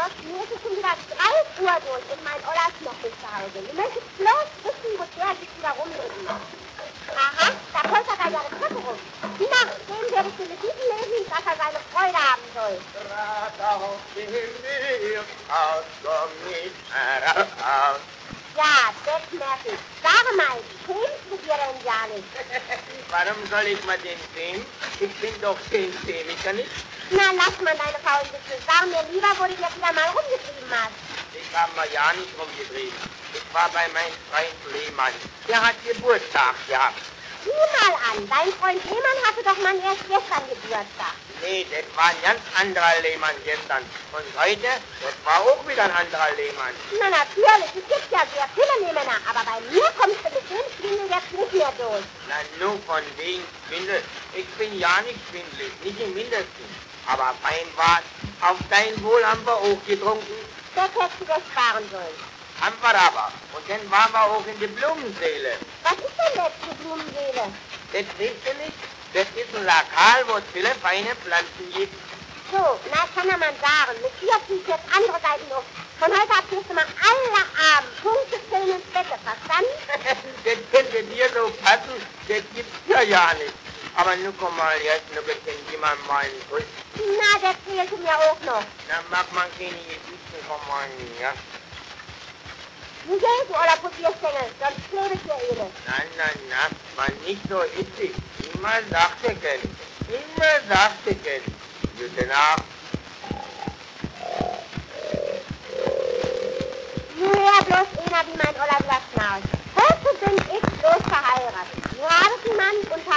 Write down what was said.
Gott, mir ist es schon wieder 3 Uhr durch und mein Oller ist noch nicht zu Hause. Du möchtest bloß wissen, wo der sich wieder rumdrücken. Aha, da poltert er ja eine Treppe rum. Na, dem werde ich mit diesem Leben, dass er seine Freude haben soll. Grad auf dem Weg, aus, komm nicht heraus. Ja, das merke ich. Sag mal, schämst du dir denn ja nicht? Warum soll ich mal den sehen? Ich bin doch schämiger nicht. Na, lass mal deine faulen Witze. Sag mir lieber, wo du dir wieder mal rumgetrieben hast. Ich habe mal ja nicht rumgetrieben. Ich war bei meinem Freund Lehmann. Der hat Geburtstag gehabt. Sieh mal an, dein Freund Lehmann hatte doch mal erst gestern Geburtstag. Nee, das war ein ganz anderer Lehmann gestern. Und heute, das war auch wieder ein anderer Lehmann. Na natürlich, es gibt ja sehr viele Lehmänner, aber bei mir kommst du mit dem Schwindel jetzt nicht mehr durch. Na nur von wegen Schwindel. Ich bin ja nicht schwindelig, nicht im Mindesten. Aber fein war's. Auf dein Wohl haben wir auch getrunken. Das hättest du dir sparen sollen. Haben wir aber. Und dann waren wir auch in der Blumenseele. Was ist denn letzte Blumenseele? Das weißt du nicht? Das ist ein Lokal, wo es viele feine Pflanzen gibt. So, na, kann ja man sagen, mit dir zieht jetzt andere Seiten auf. Von heute ab gehst du mal alle Abend Punkte 10 ins Bett, verstanden? Das könnte dir so passen, das gibt's ja nicht. Aber nun komm mal, jetzt nur bisschen jemand mal einen Kuss. Na, das fehlte mir auch noch. Dann mag man keine Geschichten von meinen, ja? Nun gehst du, oder Probierstängel, sonst klebe ich dir eine. Na, man nicht so hitzig. Immer sachte können. Immer sachte können. Gute Nacht. Ja, bloß einer wie mein Oller wieder schnarcht. Heute bin ich bloß verheiratet. Du hast einen Mann und